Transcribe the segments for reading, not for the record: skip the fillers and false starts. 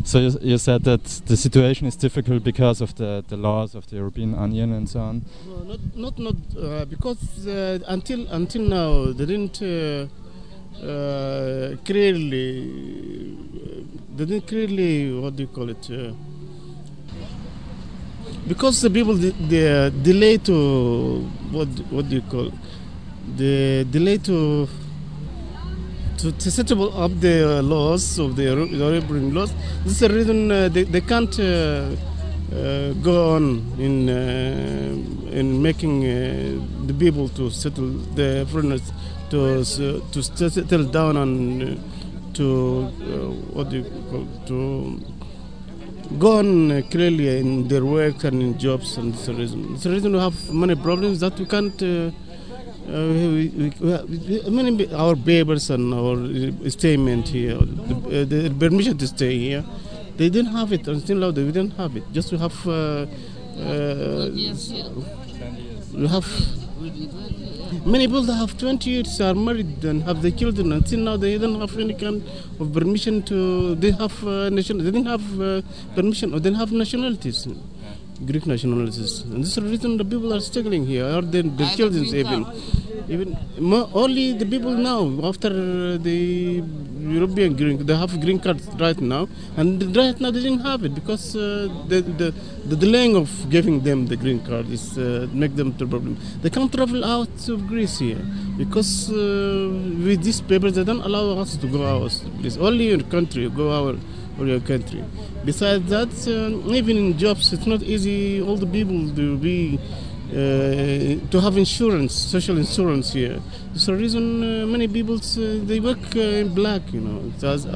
So you said that the situation is difficult because of the laws of the European Union and so on. No, not because until now they didn't clearly what do you call it? Because the people they delay to what do you call the delay to set up the laws of the European laws. This is the reason they can't go on in making the people to settle the foreigners to settle down and to what do you call to go on clearly in their work and in jobs, and it's the reason. It's the reason we have many problems that we can't. Many our papers and our statement here, the permission to stay here, they didn't have it until now. They didn't have it. Just to have we have many people that have 20 years are married and have their children. Until now, they don't have any kind of permission to. They have They didn't have permission, or they don't have nationalities, Greek nationalities, and this is the reason the people are struggling here. Or the children even only the people now after the European green, they have green cards right now, and right now they didn't have it because the delaying of giving them the green card is make them the problem. They can't travel out of Greece here because with these papers they don't allow us to go out. It's only your country go out or your country. Besides that, even in jobs, it's not easy. All the people to be. To have insurance, social insurance here. That's the reason many people they work in black, so as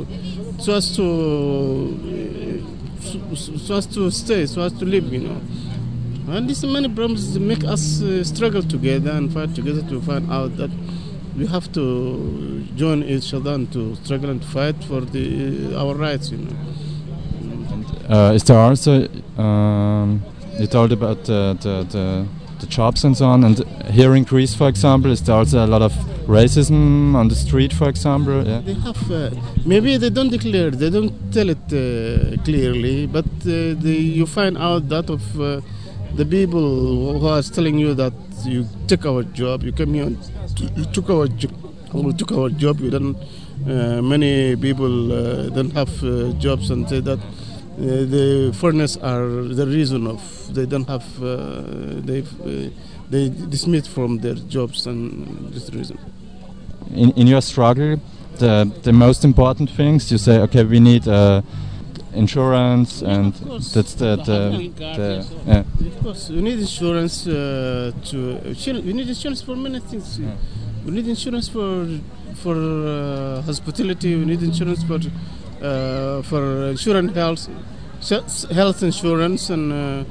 to stay, so as to live, And these many problems make us struggle together and fight together to find out that we have to join each other and to struggle and fight for our rights, Is there also? You told about the jobs and so on, and here in Greece, for example, is there also a lot of racism on the street, for example? Yeah. They have, maybe they don't declare, they don't tell it clearly, but you find out that of the people who are telling you that you took our job, you came here, you took our job, you don't. Many people don't have jobs and say that. The foreigners are the reason of they don't have they dismissed from their jobs, and this reason. In your struggle, the most important things you say, okay, we need insurance, and that's the yeah. Of course, we need insurance we need insurance for many things. Yeah. We need insurance for hospitality. We need insurance for insurance health insurance, and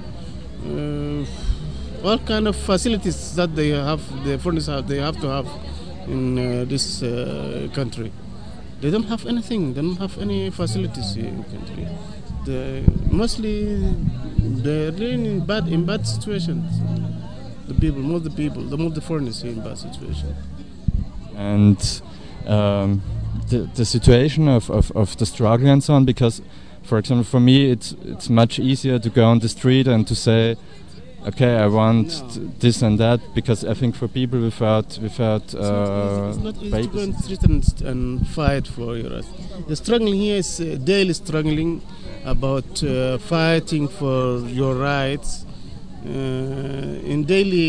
all kind of facilities that they have, the foreigners have, they have to have in this country. They don't have anything. They don't have any facilities here in the country. Mostly they're living in bad situations. Most of the foreigners here in bad situations. And the situation of the struggle and so on, because, for example, for me it's much easier to go on the street and to say, okay, I want this and that, because I think for people without it's not easy to go on the street and fight for your rights. The struggling here is daily struggling about fighting for your rights in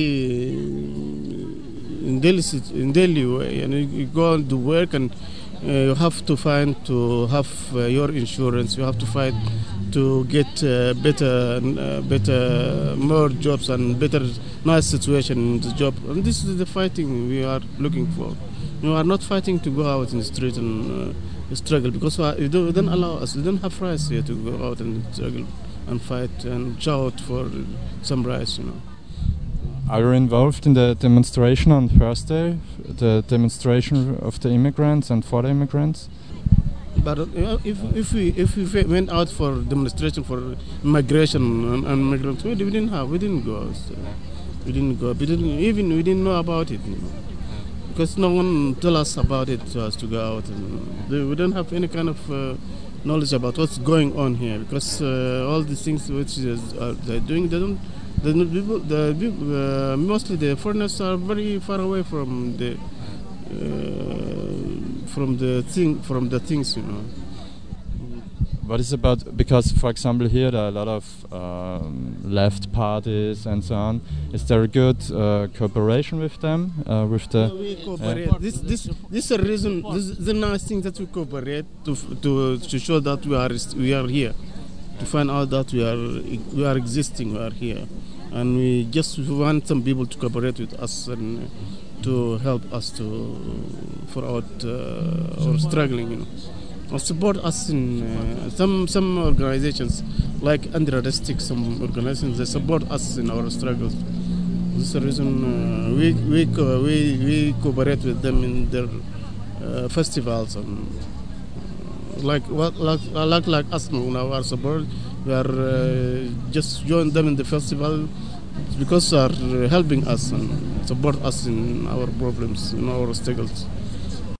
daily way, and you go on to work, and you have to have your insurance. You have to fight to get better, more jobs and nice situation in the job. And this is the fighting we are looking for. We are not fighting to go out in the street and struggle, because you don't allow us. We don't have rights here to go out and struggle and fight and shout for some rights, Are you involved in the demonstration on Thursday, the demonstration of the immigrants and for the immigrants? But if we went out for demonstration for migration and migrants, we didn't go. We didn't go. We didn't know about it, because no one told us about it to go out. And we don't have any kind of knowledge about what's going on here, because all these things which they're doing, mostly the foreigners are very far away from the things, you know. What is about, because for example here there are a lot of left parties and so on. Is there a good cooperation with them? With the we cooperate. This is a reason. This is the nice thing that we cooperate to show that we are here, to find out that we are existing, we are here, and we just want some people to cooperate with us and to help us for our struggling, you know. Or support us in some organizations like anti-radistic, some organizations, they support us in our struggles. This is the reason we cooperate with them in their festivals, and like us now, our support, we are just join them in the festival because they are helping us and support us in our problems, in our struggles.